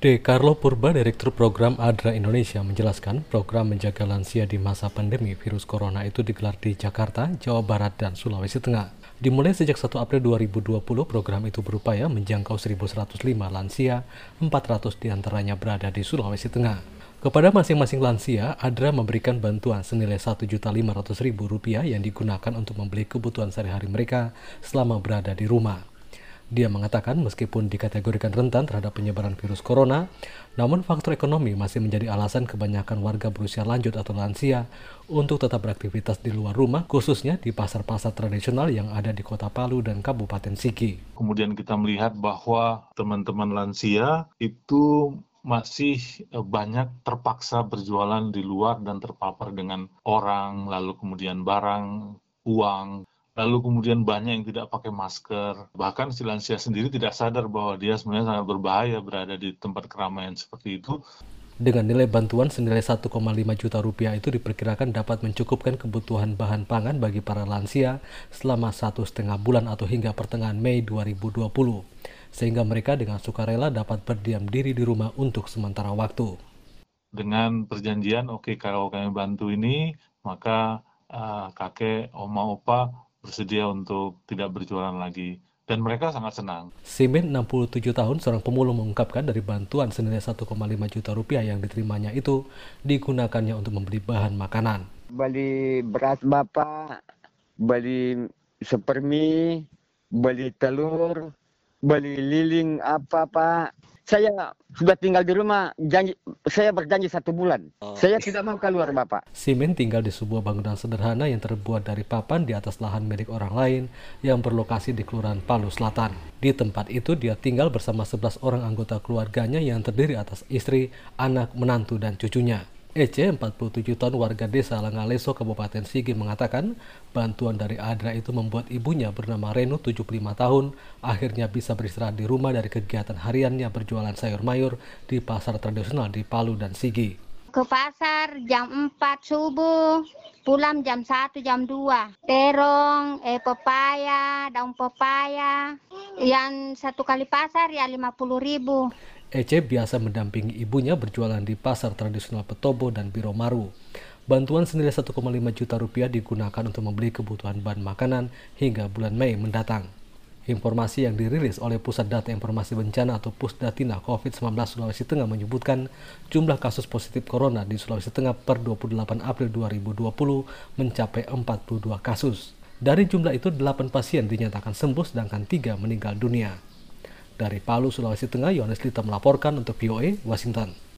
De Carlo Purba, Direktur Program ADRA Indonesia, menjelaskan program menjaga lansia di masa pandemi virus corona itu digelar di Jakarta, Jawa Barat, dan Sulawesi Tengah. Dimulai sejak 1 April 2020, program itu berupaya menjangkau 1.105 lansia, 400 diantaranya berada di Sulawesi Tengah. Kepada masing-masing lansia, ADRA memberikan bantuan senilai Rp1.500.000 yang digunakan untuk membeli kebutuhan sehari-hari mereka selama berada di rumah. Dia mengatakan meskipun dikategorikan rentan terhadap penyebaran virus corona, namun faktor ekonomi masih menjadi alasan kebanyakan warga berusia lanjut atau lansia untuk tetap beraktivitas di luar rumah, khususnya di pasar-pasar tradisional yang ada di Kota Palu dan Kabupaten Sigi. Kemudian kita melihat bahwa teman-teman lansia itu masih banyak terpaksa berjualan di luar dan terpapar dengan orang, lalu kemudian barang, uang. Lalu kemudian banyak yang tidak pakai masker. Bahkan si lansia sendiri tidak sadar bahwa dia sebenarnya sangat berbahaya berada di tempat keramaian seperti itu. Dengan nilai bantuan senilai Rp1,5 juta itu diperkirakan dapat mencukupkan kebutuhan bahan pangan bagi para lansia selama 1,5 bulan atau hingga pertengahan Mei 2020. Sehingga mereka dengan sukarela dapat berdiam diri di rumah untuk sementara waktu. Dengan perjanjian, oke, kalau kami bantu ini, maka kakek, oma, opa bersedia untuk tidak berjualan lagi. Dan mereka sangat senang. Simin, 67 tahun, seorang pemulung mengungkapkan dari bantuan senilai Rp1,5 juta yang diterimanya itu digunakannya untuk membeli bahan makanan. Beli beras bapak, beli sepermi, beli telur, beli liling apa pak. Saya sudah tinggal di rumah, saya berjanji 1 bulan. Saya tidak mau keluar Bapak. Simin tinggal di sebuah bangunan sederhana yang terbuat dari papan di atas lahan milik orang lain yang berlokasi di Kelurahan Palu Selatan. Di tempat itu dia tinggal bersama 11 orang anggota keluarganya yang terdiri atas istri, anak, menantu, dan cucunya. Ece, 47 tahun, warga desa Langaleso, Kabupaten Sigi, mengatakan bantuan dari ADRA itu membuat ibunya bernama Renu, 75 tahun, akhirnya bisa beristirahat di rumah dari kegiatan hariannya berjualan sayur mayur di pasar tradisional di Palu dan Sigi. Ke pasar jam 4 subuh, pulang jam 1, jam 2. Terong, pepaya, daun pepaya, yang satu kali pasar ya 50.000. Ece biasa mendampingi ibunya berjualan di pasar tradisional Petobo dan Biro Maru. Bantuan senilai Rp1,5 juta digunakan untuk membeli kebutuhan bahan makanan hingga bulan Mei mendatang. Informasi yang dirilis oleh Pusat Data Informasi Bencana atau Pusdatina COVID-19 Sulawesi Tengah menyebutkan jumlah kasus positif corona di Sulawesi Tengah per 28 April 2020 mencapai 42 kasus. Dari jumlah itu 8 pasien dinyatakan sembuh sedangkan 3 meninggal dunia. Dari Palu, Sulawesi Tengah, Yohanes Lita melaporkan untuk VOA Washington.